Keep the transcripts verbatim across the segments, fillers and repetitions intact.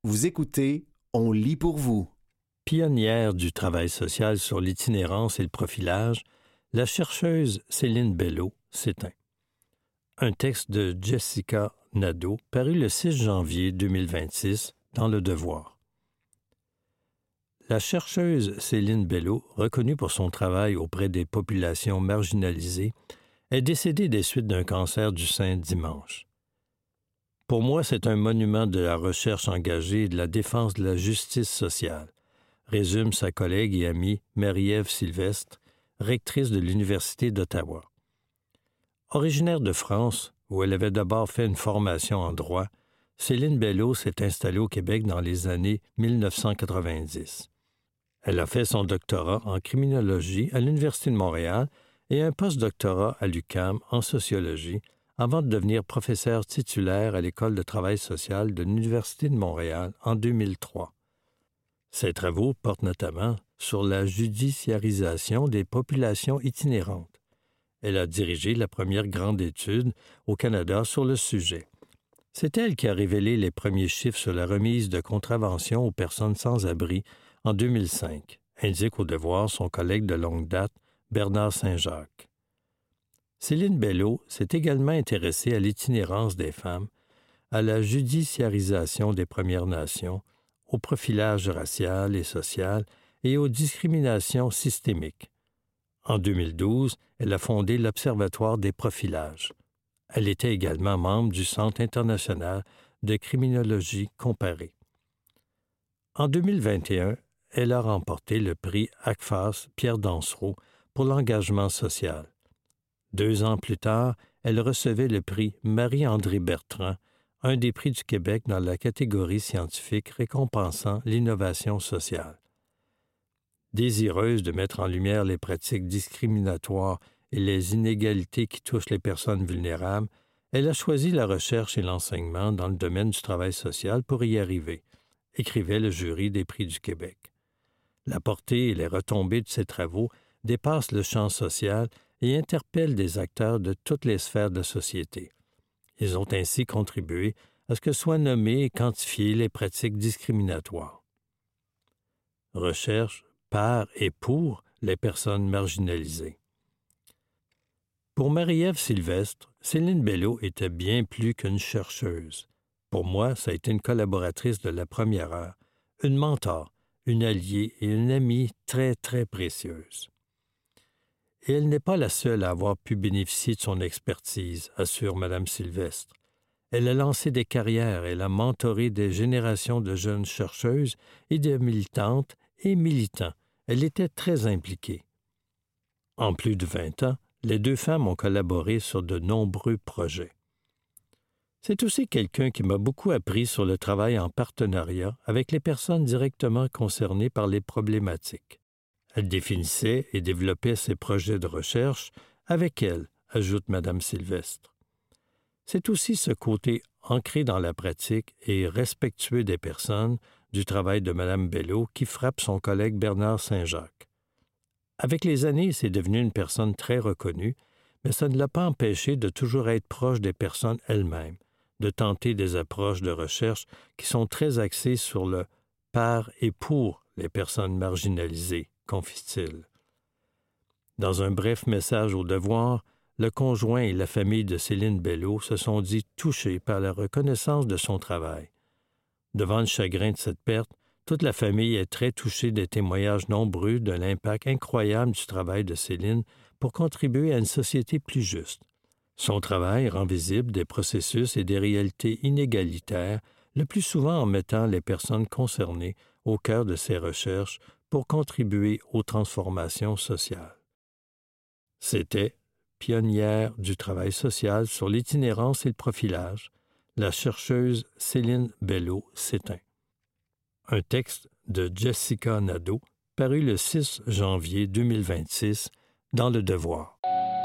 Vous écoutez On lit pour vous. Pionnière du travail social sur l'itinérance et le profilage, la chercheuse Céline Bello s'éteint. Un texte de Jessica Nadeau paru le six janvier deux mille vingt-six dans Le Devoir. La chercheuse Céline Bello, reconnue pour son travail auprès des populations marginalisées, est décédée des suites d'un cancer du sein dimanche. Pour moi, c'est un monument de la recherche engagée et de la défense de la justice sociale, résume sa collègue et amie Marie-Ève Sylvestre, rectrice de l'Université d'Ottawa. Originaire de France, où elle avait d'abord fait une formation en droit, Céline Bello s'est installée au Québec dans les années mille neuf cent quatre-vingt-dix. Elle a fait son doctorat en criminologie à l'Université de Montréal et un post-doctorat à l'U Q A M en sociologie, avant de devenir professeure titulaire à l'École de travail social de l'Université de Montréal en deux mille trois. Ses travaux portent notamment sur la judiciarisation des populations itinérantes. Elle a dirigé la première grande étude au Canada sur le sujet. C'est elle qui a révélé les premiers chiffres sur la remise de contraventions aux personnes sans-abri en deux mille cinq, indique au Devoir son collègue de longue date, Bernard Saint-Jacques. Céline Bello s'est également intéressée à l'itinérance des femmes, à la judiciarisation des Premières Nations, au profilage racial et social et aux discriminations systémiques. En deux mille douze, elle a fondé l'Observatoire des profilages. Elle était également membre du Centre international de criminologie comparée. En deux mille vingt et un, elle a remporté le prix A C F A S Pierre Dansereau pour l'engagement social. Deux ans plus tard, elle recevait le prix Marie-André Bertrand, un des prix du Québec dans la catégorie scientifique récompensant l'innovation sociale. Désireuse de mettre en lumière les pratiques discriminatoires et les inégalités qui touchent les personnes vulnérables, elle a choisi la recherche et l'enseignement dans le domaine du travail social pour y arriver, écrivait le jury des prix du Québec. La portée et les retombées de ses travaux dépassent le champ social et interpellent des acteurs de toutes les sphères de la société. Ils ont ainsi contribué à ce que soient nommées et quantifiées les pratiques discriminatoires. Recherche par et pour les personnes marginalisées. Pour Marie-Ève Sylvestre, Céline Bello était bien plus qu'une chercheuse. Pour moi, ça a été une collaboratrice de la première heure, une mentor, une alliée et une amie très, très précieuse. Et elle n'est pas la seule à avoir pu bénéficier de son expertise, assure Mme Sylvestre. Elle a lancé des carrières, elle a mentoré des générations de jeunes chercheuses et de militantes et militants. Elle était très impliquée. En plus de vingt ans, les deux femmes ont collaboré sur de nombreux projets. C'est aussi quelqu'un qui m'a beaucoup appris sur le travail en partenariat avec les personnes directement concernées par les problématiques. Elle définissait et développait ses projets de recherche avec elle, ajoute Mme Sylvestre. C'est aussi ce côté ancré dans la pratique et respectueux des personnes du travail de Mme Bello qui frappe son collègue Bernard Saint-Jacques. Avec les années, c'est devenu une personne très reconnue, mais ça ne l'a pas empêché de toujours être proche des personnes elles-mêmes, de tenter des approches de recherche qui sont très axées sur le « par et pour » les personnes marginalisées, confie-t-il. Dans un bref message au Devoir, le conjoint et la famille de Céline Bello se sont dit touchés par la reconnaissance de son travail. Devant le chagrin de cette perte, toute la famille est très touchée des témoignages nombreux de l'impact incroyable du travail de Céline pour contribuer à une société plus juste. Son travail rend visible des processus et des réalités inégalitaires, le plus souvent en mettant les personnes concernées au cœur de ses recherches pour contribuer aux transformations sociales. C'était pionnière du travail social sur l'itinérance et le profilage, la chercheuse Céline Bello s'éteint. Un texte de Jessica Nadeau, paru le six janvier deux mille vingt-six dans Le Devoir.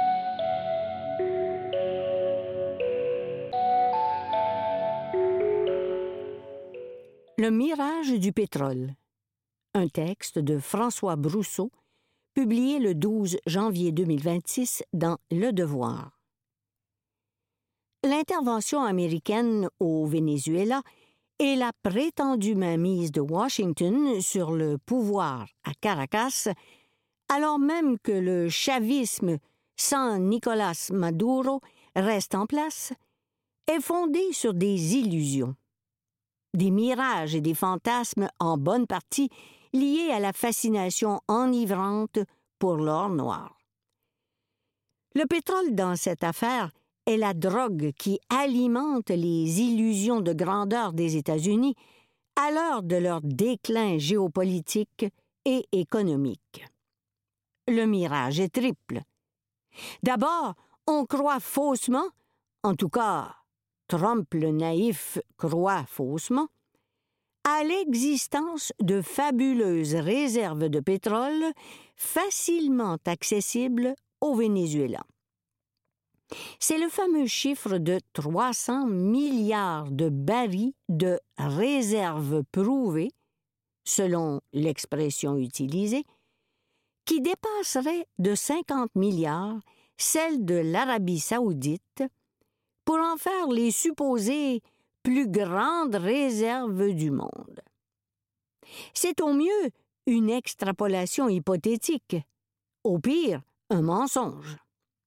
Le mirage du pétrole. Un texte de François Brousseau, publié le douze janvier deux mille vingt-six dans Le Devoir. L'intervention américaine au Venezuela et la prétendue mainmise de Washington sur le pouvoir à Caracas, alors même que le chavisme sans Nicolás Maduro reste en place, est fondée sur des illusions, des mirages et des fantasmes en bonne partie liés à la fascination enivrante pour l'or noir. Le pétrole dans cette affaire est la drogue qui alimente les illusions de grandeur des États-Unis à l'heure de leur déclin géopolitique et économique. Le mirage est triple. D'abord, on croit faussement, en tout cas, Trump le naïf croit faussement, à l'existence de fabuleuses réserves de pétrole facilement accessibles au Venezuela. C'est le fameux chiffre de trois cents milliards de barils de réserves prouvées, selon l'expression utilisée, qui dépasserait de cinquante milliards celle de l'Arabie saoudite pour en faire les supposées plus grandes réserves du monde. C'est au mieux une extrapolation hypothétique, au pire un mensonge.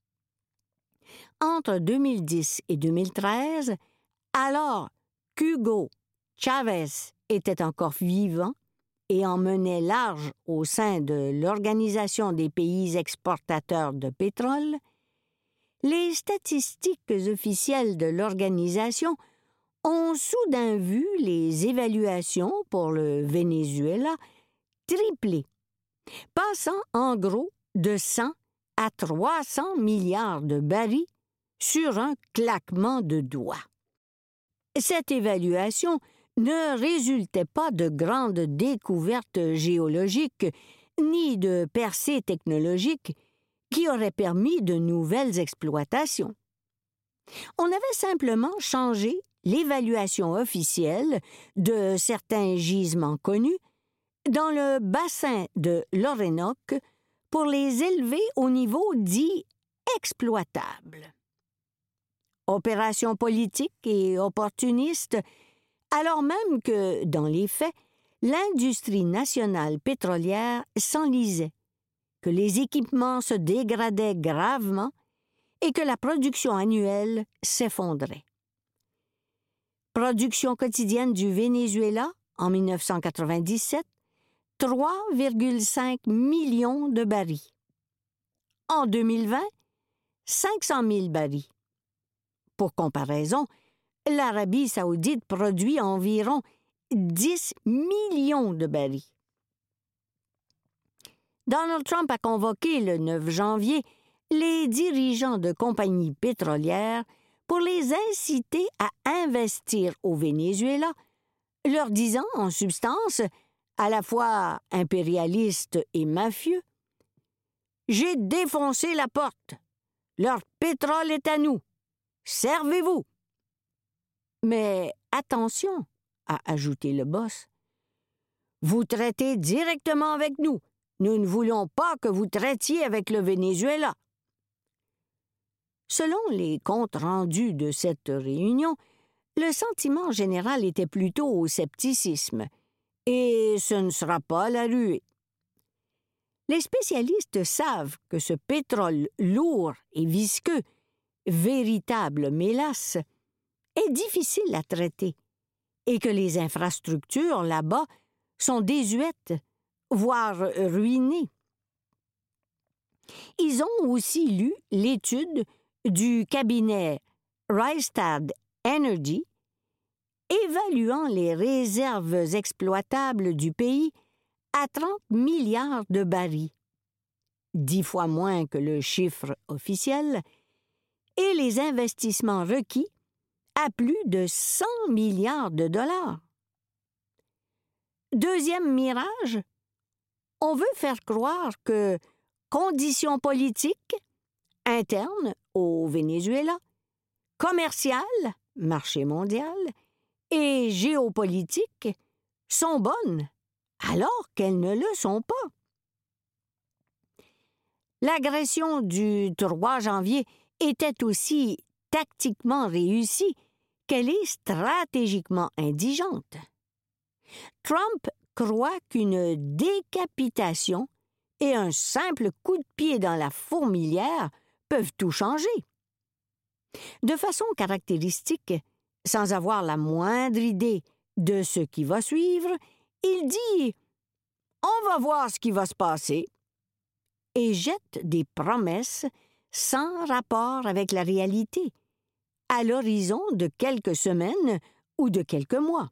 Entre deux mille dix et deux mille treize, alors qu'Hugo Chavez était encore vivant et en menait large au sein de l'Organisation des pays exportateurs de pétrole, les statistiques officielles de l'organisation ont soudain vu les évaluations pour le Venezuela tripler, passant en gros de cent à trois cents milliards de barils sur un claquement de doigts. Cette évaluation ne résultait pas de grandes découvertes géologiques ni de percées technologiques qui auraient permis de nouvelles exploitations. On avait simplement changé l'évaluation officielle de certains gisements connus dans le bassin de l'Orénoque pour les élever au niveau dit exploitable. Opération politique et opportuniste, alors même que, dans les faits, l'industrie nationale pétrolière s'enlisait, que les équipements se dégradaient gravement et que la production annuelle s'effondrait. Production quotidienne du Venezuela, en mille neuf cent quatre-vingt-dix-sept, trois virgule cinq millions de barils. En deux mille vingt, cinq cent mille barils. Pour comparaison, l'Arabie saoudite produit environ dix millions de barils. Donald Trump a convoqué le neuf janvier les dirigeants de compagnies pétrolières pour les inciter à investir au Venezuela, leur disant en substance, à la fois impérialiste et mafieux, « J'ai défoncé la porte. Leur pétrole est à nous. Servez-vous. » Mais attention, a ajouté le boss. Vous traitez directement avec nous. Nous ne voulons pas que vous traitiez avec le Venezuela. Selon les comptes rendus de cette réunion, le sentiment général était plutôt au scepticisme, et ce ne sera pas la ruée. Les spécialistes savent que ce pétrole lourd et visqueux, véritable mélasse, est difficile à traiter et que les infrastructures là-bas sont désuètes, voire ruinées. Ils ont aussi lu l'étude du cabinet Rystad Energy évaluant les réserves exploitables du pays à trente milliards de barils, dix fois moins que le chiffre officiel, et les investissements requis à plus de cent milliards de dollars. Deuxième mirage, on veut faire croire que conditions politiques, internes au Venezuela, commerciales, marché mondial, et géopolitiques sont bonnes, alors qu'elles ne le sont pas. L'agression du trois janvier était aussi tactiquement réussie qu'elle est stratégiquement indigente. Trump croit qu'une décapitation et un simple coup de pied dans la fourmilière peuvent tout changer. De façon caractéristique, sans avoir la moindre idée de ce qui va suivre, il dit « On va voir ce qui va se passer » et jette des promesses sans rapport avec la réalité, à l'horizon de quelques semaines ou de quelques mois.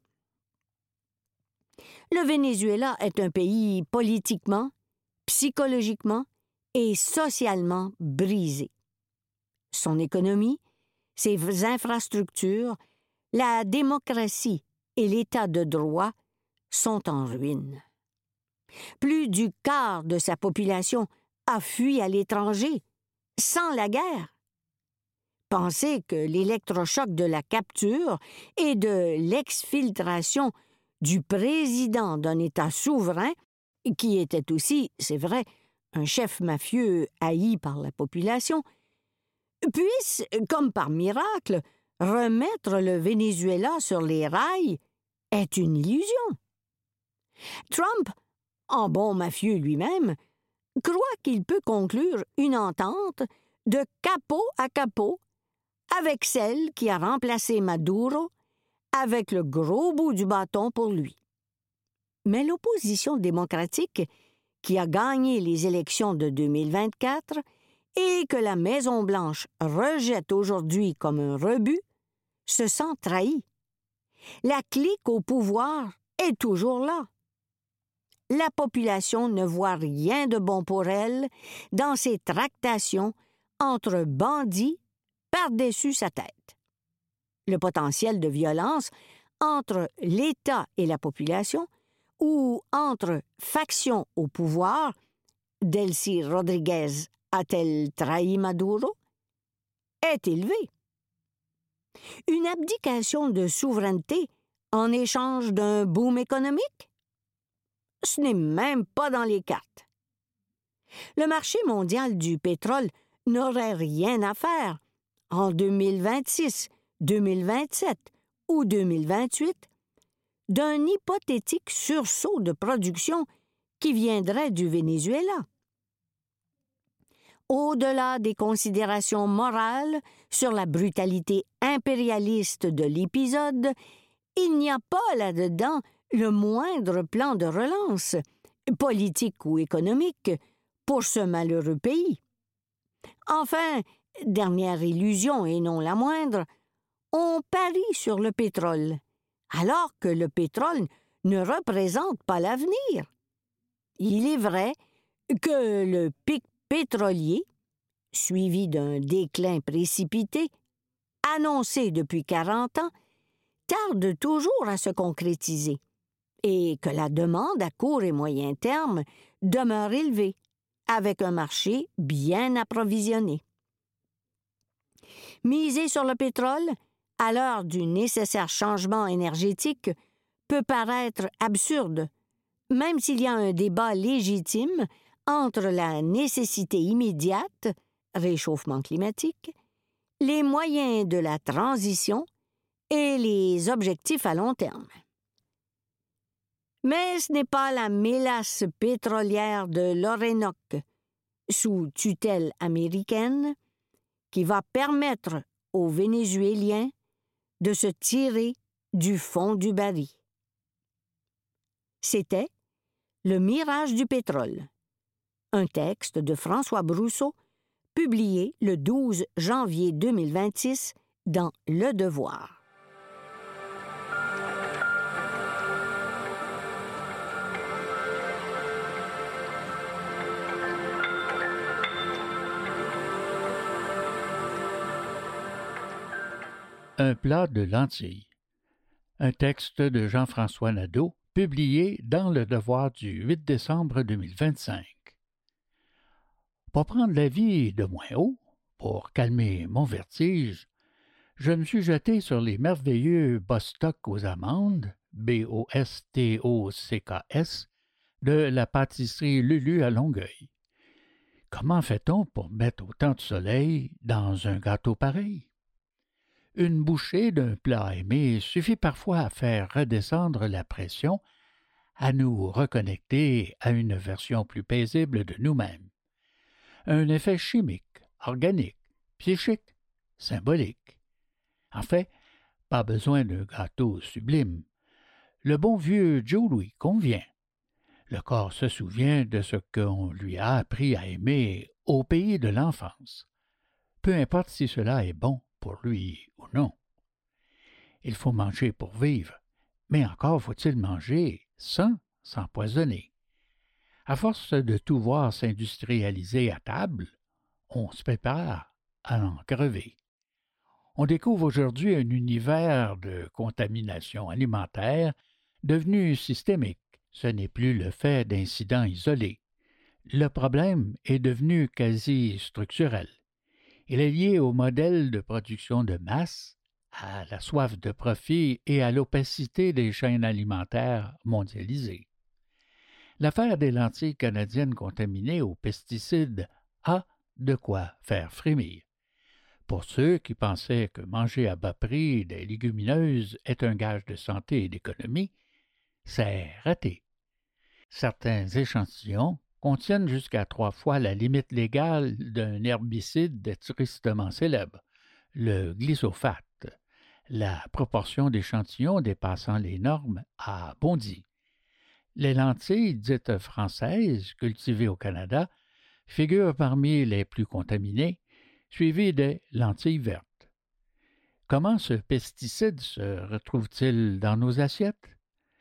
Le Venezuela est un pays politiquement, psychologiquement et socialement brisé. Son économie, ses infrastructures, la démocratie et l'État de droit sont en ruine. Plus du quart de sa population a fui à l'étranger, sans la guerre. Pensez que l'électrochoc de la capture et de l'exfiltration du président d'un État souverain, qui était aussi, c'est vrai, un chef mafieux haï par la population, puisse, comme par miracle, remettre le Venezuela sur les rails est une illusion. Trump, en bon mafieux lui-même, croit qu'il peut conclure une entente de capot à capot avec celle qui a remplacé Maduro, avec le gros bout du bâton pour lui. Mais l'opposition démocratique, qui a gagné les élections de deux mille vingt-quatre et que la Maison-Blanche rejette aujourd'hui comme un rebut, se sent trahie. La clique au pouvoir est toujours là. La population ne voit rien de bon pour elle dans ces tractations entre bandits par-dessus sa tête. Le potentiel de violence entre l'État et la population ou entre factions au pouvoir, Delcy Rodriguez a-t-elle trahi Maduro, est élevé. Une abdication de souveraineté en échange d'un boom économique? Ce n'est même pas dans les cartes. Le marché mondial du pétrole n'aurait rien à faire en deux mille vingt-six, deux mille vingt-sept ou deux mille vingt-huit d'un hypothétique sursaut de production qui viendrait du Venezuela. Au-delà des considérations morales sur la brutalité impérialiste de l'épisode, il n'y a pas là-dedans le moindre plan de relance, politique ou économique, pour ce malheureux pays. Enfin, dernière illusion et non la moindre, on parie sur le pétrole, alors que le pétrole ne représente pas l'avenir. Il est vrai que le pic pétrolier, suivi d'un déclin précipité, annoncé depuis quarante ans, tarde toujours à se concrétiser, et que la demande à court et moyen terme demeure élevée, avec un marché bien approvisionné. Miser sur le pétrole, à l'heure du nécessaire changement énergétique, peut paraître absurde, même s'il y a un débat légitime entre la nécessité immédiate, réchauffement climatique, les moyens de la transition et les objectifs à long terme. Mais ce n'est pas la mélasse pétrolière de l'Orénoque, sous tutelle américaine, qui va permettre aux Vénézuéliens de se tirer du fond du baril. C'était Le mirage du pétrole, un texte de François Brousseau, publié le douze janvier deux mille vingt-six dans Le Devoir. Un plat de lentilles. Un texte de Jean-François Nadeau, publié dans Le Devoir du huit décembre deux mille vingt-cinq. Pour prendre la vie de moins haut, pour calmer mon vertige, je me suis jeté sur les merveilleux Bostock aux amandes, B O S T O C K S, de la pâtisserie Lulu à Longueuil. Comment fait-on pour mettre autant de soleil dans un gâteau pareil? Une bouchée d'un plat aimé suffit parfois à faire redescendre la pression, à nous reconnecter à une version plus paisible de nous-mêmes. Un effet chimique, organique, psychique, symbolique. En fait, pas besoin d'un gâteau sublime. Le bon vieux Joe Louis convient. Le corps se souvient de ce qu'on lui a appris à aimer au pays de l'enfance. Peu importe si cela est bon pour lui ou non. Il faut manger pour vivre, mais encore faut-il manger sans s'empoisonner. À force de tout voir s'industrialiser à table, on se prépare à en crever. On découvre aujourd'hui un univers de contamination alimentaire devenu systémique. Ce n'est plus le fait d'incidents isolés. Le problème est devenu quasi structurel. Il est lié au modèle de production de masse, à la soif de profit et à l'opacité des chaînes alimentaires mondialisées. L'affaire des lentilles canadiennes contaminées aux pesticides a de quoi faire frémir. Pour ceux qui pensaient que manger à bas prix des légumineuses est un gage de santé et d'économie, c'est raté. Certains échantillons contiennent jusqu'à trois fois la limite légale d'un herbicide tristement célèbre, le glyphosate. La proportion d'échantillons dépassant les normes a bondi. Les lentilles dites françaises, cultivées au Canada, figurent parmi les plus contaminées, suivies des lentilles vertes. Comment ce pesticide se retrouve-t-il dans nos assiettes?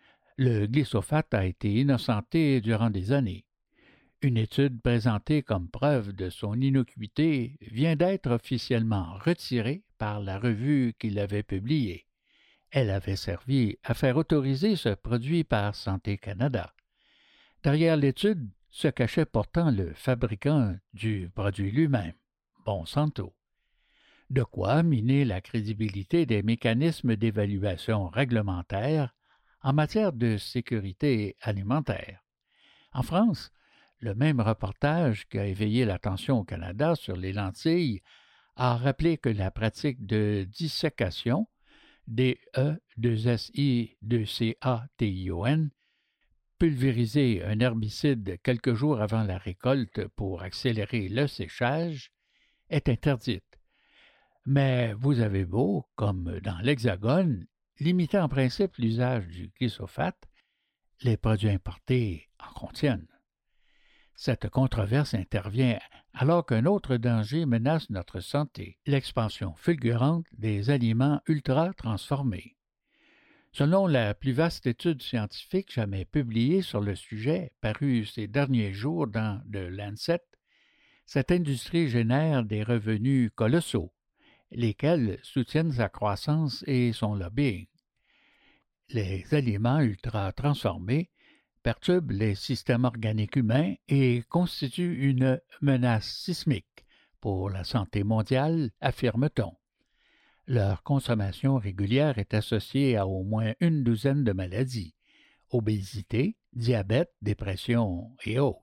Le glyphosate a été innocenté durant des années. Une étude présentée comme preuve de son innocuité vient d'être officiellement retirée par la revue qui l'avait publiée. Elle avait servi à faire autoriser ce produit par Santé Canada. Derrière l'étude se cachait pourtant le fabricant du produit lui-même, Monsanto. De quoi miner la crédibilité des mécanismes d'évaluation réglementaire en matière de sécurité alimentaire. En France, le même reportage qui a éveillé l'attention au Canada sur les lentilles a rappelé que la pratique de dissécation, D E deux S I deux C A T I O N, pulvériser un herbicide quelques jours avant la récolte pour accélérer le séchage, est interdite. Mais vous avez beau, comme dans l'Hexagone, limiter en principe l'usage du glyphosate, les produits importés en contiennent. Cette controverse intervient alors qu'un autre danger menace notre santé, l'expansion fulgurante des aliments ultra-transformés. Selon la plus vaste étude scientifique jamais publiée sur le sujet, parue ces derniers jours dans The Lancet, cette industrie génère des revenus colossaux, lesquels soutiennent sa croissance et son lobbying. Les aliments ultra-transformés perturbent les systèmes organiques humains et constituent une menace sismique pour la santé mondiale, affirme-t-on. Leur consommation régulière est associée à au moins une douzaine de maladies, obésité, diabète, dépression et autres.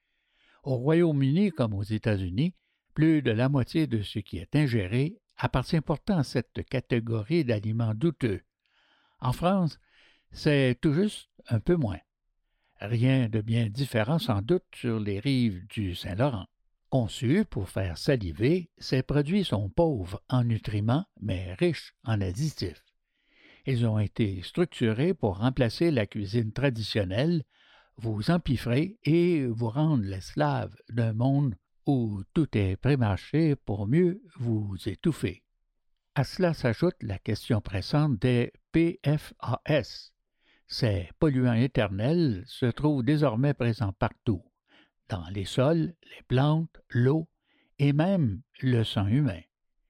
Au Royaume-Uni comme aux États-Unis, plus de la moitié de ce qui est ingéré appartient pourtant à cette catégorie d'aliments douteux. En France, c'est tout juste un peu moins. Rien de bien différent sans doute sur les rives du Saint-Laurent. Conçus pour faire saliver, ces produits sont pauvres en nutriments, mais riches en additifs. Ils ont été structurés pour remplacer la cuisine traditionnelle, vous empiffrer et vous rendre l'esclave d'un monde où tout est prémâché pour mieux vous étouffer. À cela s'ajoute la question pressante des P F A S. Ces polluants éternels se trouvent désormais présents partout, dans les sols, les plantes, l'eau et même le sang humain.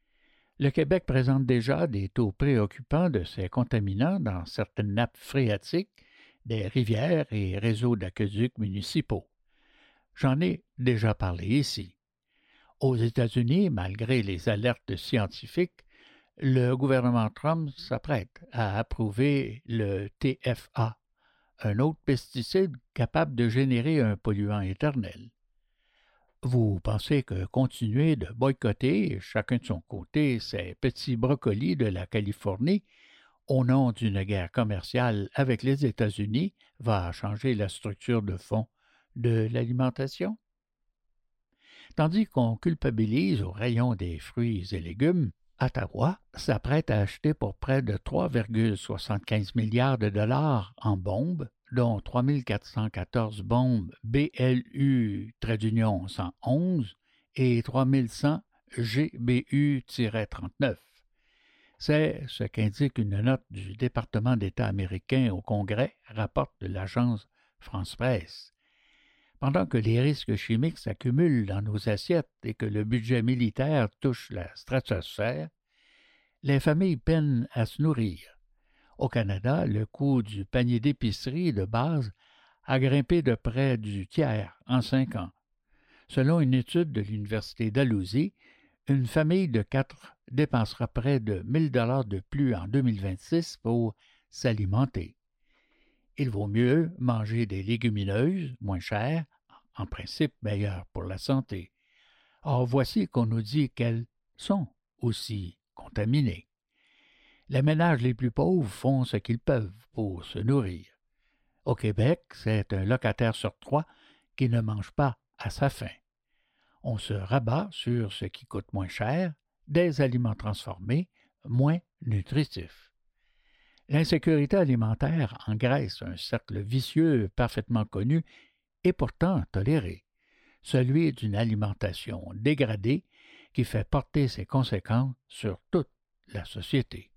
Le Québec présente déjà des taux préoccupants de ces contaminants dans certaines nappes phréatiques, des rivières et réseaux d'aqueducs municipaux. J'en ai déjà parlé ici. Aux États-Unis, malgré les alertes scientifiques, le gouvernement Trump s'apprête à approuver le T F A, un autre pesticide capable de générer un polluant éternel. Vous pensez que continuer de boycotter, chacun de son côté, ces petits brocolis de la Californie, au nom d'une guerre commerciale avec les États-Unis, va changer la structure de fond de l'alimentation? Tandis qu'on culpabilise au rayon des fruits et légumes, Ottawa s'apprête à acheter pour près de trois virgule soixante-quinze milliards de dollars en bombes, dont trois mille quatre cent quatorze bombes B L U cent onze et trois mille cent G B U trente-neuf. C'est ce qu'indique une note du département d'État américain au Congrès, rapporte de l'agence France-Presse. Pendant que les risques chimiques s'accumulent dans nos assiettes et que le budget militaire touche la stratosphère, les familles peinent à se nourrir. Au Canada, le coût du panier d'épicerie de base a grimpé de près du tiers en cinq ans. Selon une étude de l'Université Dalhousie, une famille de quatre dépensera près de mille dollars de plus en deux mille vingt-six pour s'alimenter. Il vaut mieux manger des légumineuses, moins chères, en principe meilleures pour la santé. Or, voici qu'on nous dit qu'elles sont aussi contaminées. Les ménages les plus pauvres font ce qu'ils peuvent pour se nourrir. Au Québec, c'est un locataire sur trois qui ne mange pas à sa faim. On se rabat sur ce qui coûte moins cher, des aliments transformés, moins nutritifs. L'insécurité alimentaire engraisse un cercle vicieux parfaitement connu et pourtant toléré, celui d'une alimentation dégradée qui fait porter ses conséquences sur toute la société.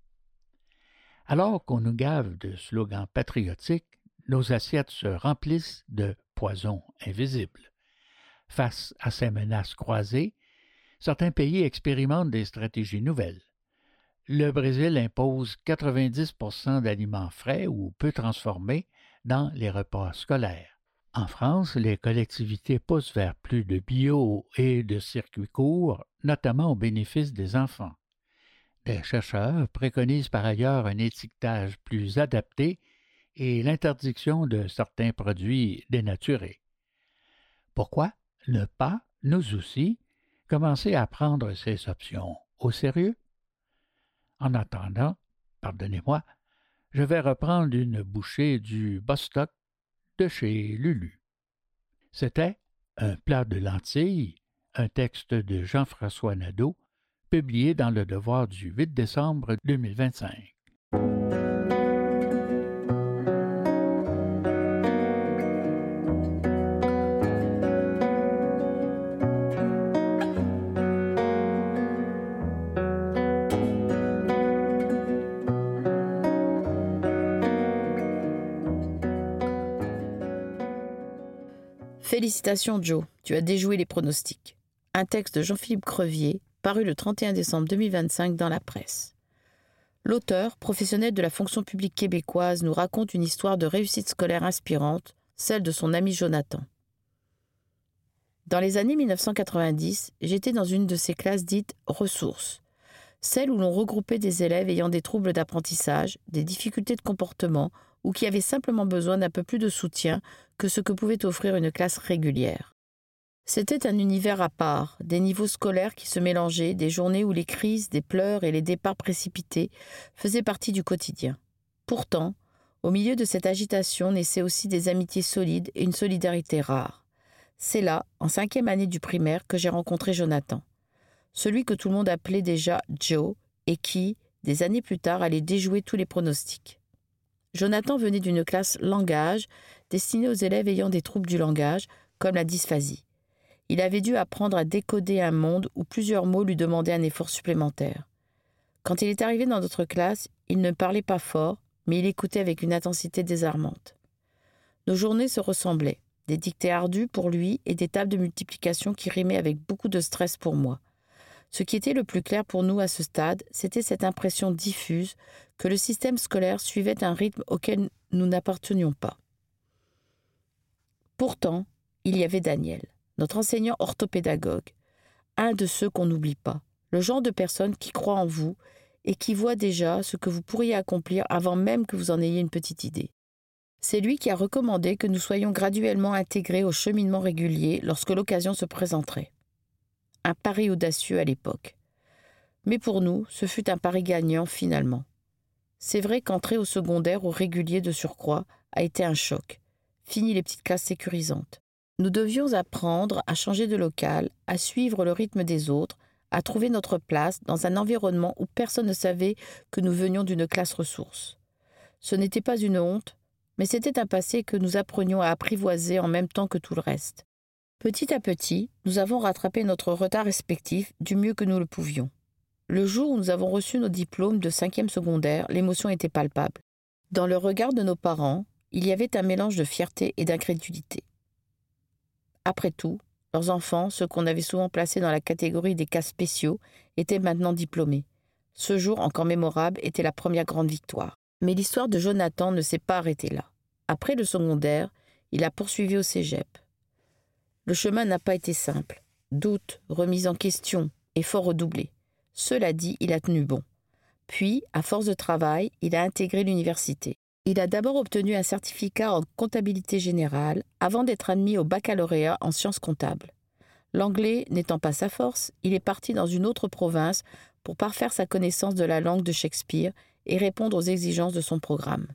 Alors qu'on nous gave de slogans patriotiques, nos assiettes se remplissent de poisons invisibles. Face à ces menaces croisées, certains pays expérimentent des stratégies nouvelles. Le Brésil impose quatre-vingt-dix pour cent d'aliments frais ou peu transformés dans les repas scolaires. En France, les collectivités poussent vers plus de bio et de circuits courts, notamment au bénéfice des enfants. Des chercheurs préconisent par ailleurs un étiquetage plus adapté et l'interdiction de certains produits dénaturés. Pourquoi ne pas, nous aussi, commencer à prendre ces options au sérieux? En attendant, pardonnez-moi, je vais reprendre une bouchée du Bostock de chez Lulu. C'était Un plat de lentilles, un texte de Jean-François Nadeau, publié dans Le Devoir du huit décembre deux mille vingt-cinq. Félicitations Joe, tu as déjoué les pronostics. Un texte de Jean-Philippe Crevier, paru le trente et un décembre deux mille vingt-cinq dans la presse. L'auteur, professionnel de la fonction publique québécoise, nous raconte une histoire de réussite scolaire inspirante, celle de son ami Jonathan. Dans les années mille neuf cent quatre-vingt-dix, j'étais dans une de ces classes dites « ressources », celles où l'on regroupait des élèves ayant des troubles d'apprentissage, des difficultés de comportement ou qui avaient simplement besoin d'un peu plus de soutien que ce que pouvait offrir une classe régulière. C'était un univers à part, des niveaux scolaires qui se mélangeaient, des journées où les crises, des pleurs et les départs précipités faisaient partie du quotidien. Pourtant, au milieu de cette agitation naissaient aussi des amitiés solides et une solidarité rare. C'est là, en cinquième année du primaire, que j'ai rencontré Jonathan. Celui que tout le monde appelait déjà Joe et qui, des années plus tard, allait déjouer tous les pronostics. Jonathan venait d'une classe langage destinée aux élèves ayant des troubles du langage, comme la dysphasie. Il avait dû apprendre à décoder un monde où plusieurs mots lui demandaient un effort supplémentaire. Quand il est arrivé dans notre classe, il ne parlait pas fort, mais il écoutait avec une intensité désarmante. Nos journées se ressemblaient, des dictées ardues pour lui et des tables de multiplication qui rimaient avec beaucoup de stress pour moi. Ce qui était le plus clair pour nous à ce stade, c'était cette impression diffuse que le système scolaire suivait un rythme auquel nous n'appartenions pas. Pourtant, il y avait Daniel, notre enseignant orthopédagogue, un de ceux qu'on n'oublie pas, le genre de personne qui croit en vous et qui voit déjà ce que vous pourriez accomplir avant même que vous en ayez une petite idée. C'est lui qui a recommandé que nous soyons graduellement intégrés au cheminement régulier lorsque l'occasion se présenterait. Un pari audacieux à l'époque. Mais pour nous, ce fut un pari gagnant finalement. C'est vrai qu'entrer au secondaire au régulier de surcroît a été un choc. Fini les petites classes sécurisantes. Nous devions apprendre à changer de local, à suivre le rythme des autres, à trouver notre place dans un environnement où personne ne savait que nous venions d'une classe ressource. Ce n'était pas une honte, mais c'était un passé que nous apprenions à apprivoiser en même temps que tout le reste. Petit à petit, nous avons rattrapé notre retard respectif du mieux que nous le pouvions. Le jour où nous avons reçu nos diplômes de cinquième secondaire, l'émotion était palpable. Dans le regard de nos parents, il y avait un mélange de fierté et d'incrédulité. Après tout, leurs enfants, ceux qu'on avait souvent placés dans la catégorie des cas spéciaux, étaient maintenant diplômés. Ce jour encore mémorable était la première grande victoire. Mais l'histoire de Jonathan ne s'est pas arrêtée là. Après le secondaire, il a poursuivi au cégep. Le chemin n'a pas été simple. Doutes, remises en question, efforts redoublés. Cela dit, il a tenu bon. Puis, à force de travail, il a intégré l'université. Il a d'abord obtenu un certificat en comptabilité générale avant d'être admis au baccalauréat en sciences comptables. L'anglais n'étant pas sa force, il est parti dans une autre province pour parfaire sa connaissance de la langue de Shakespeare et répondre aux exigences de son programme.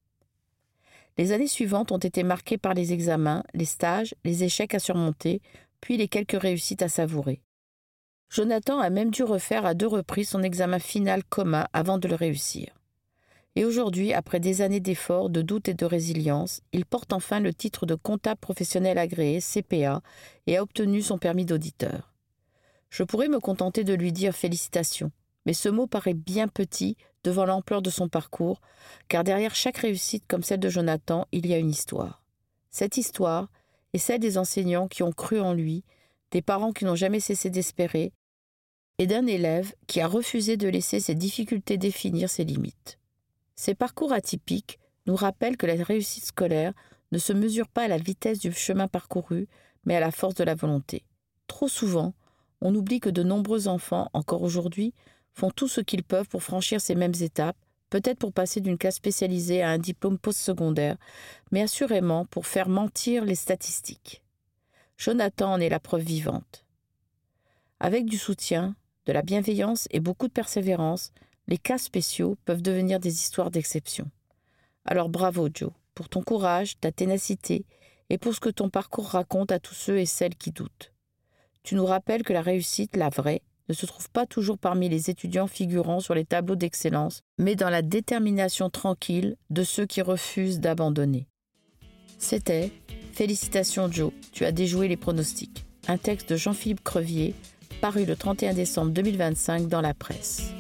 Les années suivantes ont été marquées par les examens, les stages, les échecs à surmonter, puis les quelques réussites à savourer. Jonathan a même dû refaire à deux reprises son examen final commun avant de le réussir. Et aujourd'hui, après des années d'efforts, de doute et de résilience, il porte enfin le titre de comptable professionnel agréé, C P A, et a obtenu son permis d'auditeur. Je pourrais me contenter de lui dire félicitations, mais ce mot paraît bien petit devant l'ampleur de son parcours, car derrière chaque réussite comme celle de Jonathan, il y a une histoire. Cette histoire est celle des enseignants qui ont cru en lui, des parents qui n'ont jamais cessé d'espérer, et d'un élève qui a refusé de laisser ses difficultés définir ses limites. Ces parcours atypiques nous rappellent que la réussite scolaire ne se mesure pas à la vitesse du chemin parcouru, mais à la force de la volonté. Trop souvent, on oublie que de nombreux enfants, encore aujourd'hui, font tout ce qu'ils peuvent pour franchir ces mêmes étapes, peut-être pour passer d'une classe spécialisée à un diplôme postsecondaire, mais assurément pour faire mentir les statistiques. Jonathan en est la preuve vivante. Avec du soutien, de la bienveillance et beaucoup de persévérance, les cas spéciaux peuvent devenir des histoires d'exception. Alors bravo Joe, pour ton courage, ta ténacité et pour ce que ton parcours raconte à tous ceux et celles qui doutent. Tu nous rappelles que la réussite, la vraie, ne se trouve pas toujours parmi les étudiants figurant sur les tableaux d'excellence, mais dans la détermination tranquille de ceux qui refusent d'abandonner. C'était « Félicitations Joe, tu as déjoué les pronostics », un texte de Jean-Philippe Crevier, paru le trente et un décembre deux mille vingt-cinq dans la presse.